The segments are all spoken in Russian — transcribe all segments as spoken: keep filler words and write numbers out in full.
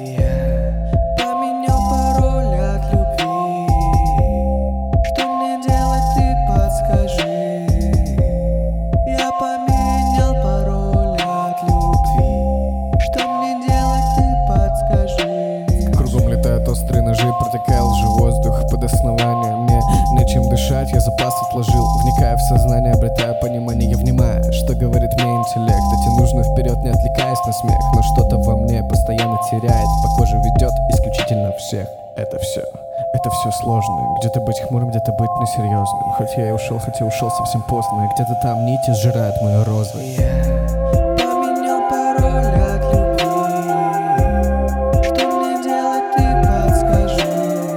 Я поменял пароль от любви. Что мне делать, ты подскажи. Я поменял пароль от любви. Что мне делать, ты подскажи. Кругом летают острые ножи, протекая лжи воздух под основанием. Мне нечем дышать, я запас отложил. Вникая в сознание, обретая понимание, я внимаю, что говорит мне интеллект. Идти нужно вперед, не отвлекаясь на смех. Но что-то во мне постоянно теряет, по коже ведет исключительно всех. Это все, это все сложно. Где-то быть хмурым, где-то быть несерьезным. Хоть я и ушел, хоть и ушел совсем поздно. Где-то там нити сжирают мою розу. Я поменял пароль от любви. Что мне делать, ты подскажи.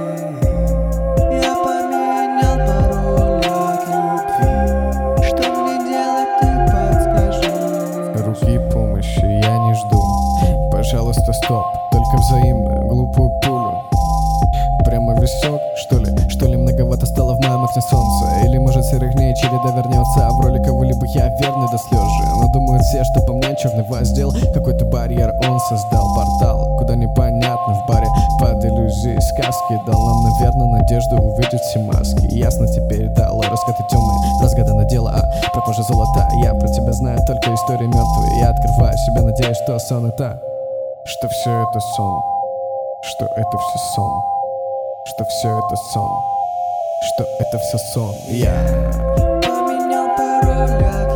Я поменял пароль от любви. Что мне делать, ты подскажи. Руки помощи я не жду. Пожалуйста, стоп, только взаимно, глупую пулю. Прямо в висок, что ли? Что ли многовато стало в моем окне солнца? Или может серых дней череда вернется, а в роли кого-либо я верный до слез же. Но думают все, что по мне черный воздел. Какой-то барьер он создал, портал, куда непонятно в баре. Под иллюзией сказки дал нам, наверное, надежду увидеть все маски. Ясно теперь дал раскаты темные, разгадано дело, а пропажа золота. Я про тебя знаю только истории мертвые. Я открываю себя, надеюсь, что сон это, что все это сон, что это все сон, что все это сон, что это все сон. Я поменял пароль от